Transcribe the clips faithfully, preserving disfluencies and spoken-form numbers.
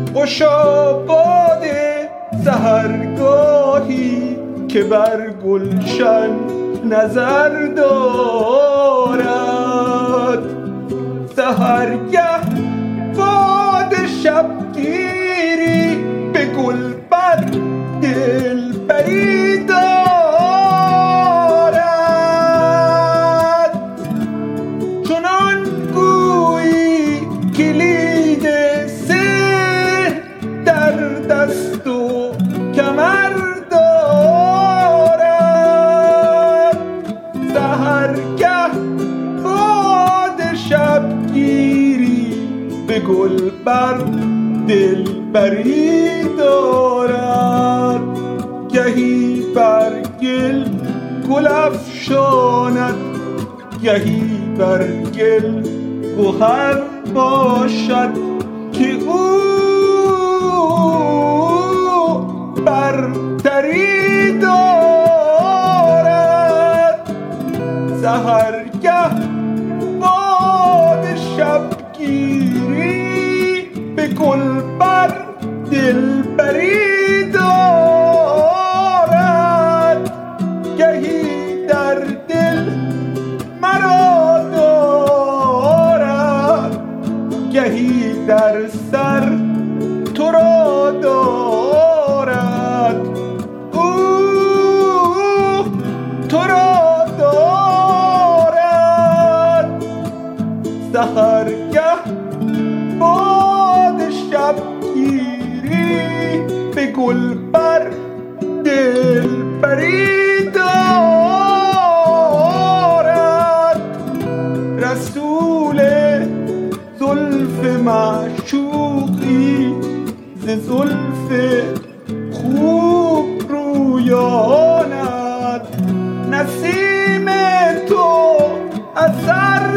خوشا باد سحرگاهی که بر گلشن نظر دارد. سحرگه باد شبگیری به گل بر دلبری دارد. چنان گویی کلید سحر در دست و کمر دارد. سحرگه باد شبگیری به گل بر دلبری دارد. گهی بر گل گل افشاند، گهی بر گل گوهر باشد که او برتری دارد. سحرگه باد شبگیری به گل بر دلبری دارد. گهی در دل مرا دارد، گهی در سر تو را دارد. او تو را دارد. سحرگه باد شبگیری به گل بر دلبری دارد. رسول زلف معشوقی ز زلف خوب رویانت، نسیم تو اثر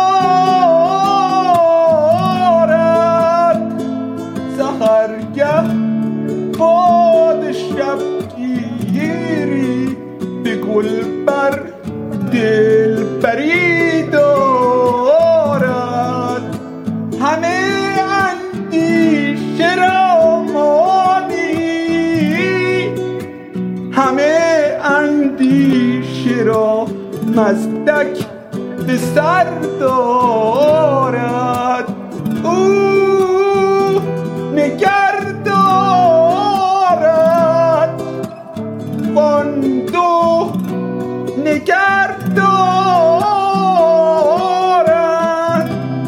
دارد. سحرگه باد شبگیری به گل بر دلبری دارد. همه اندیشه را مانی، همه اندیشه را مزدک به سر دارد. او نگر دارد وان دو نگر دارد.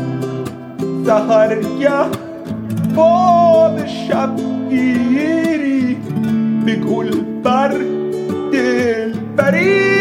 سحرگه باد شبگیری به گل بر دلبری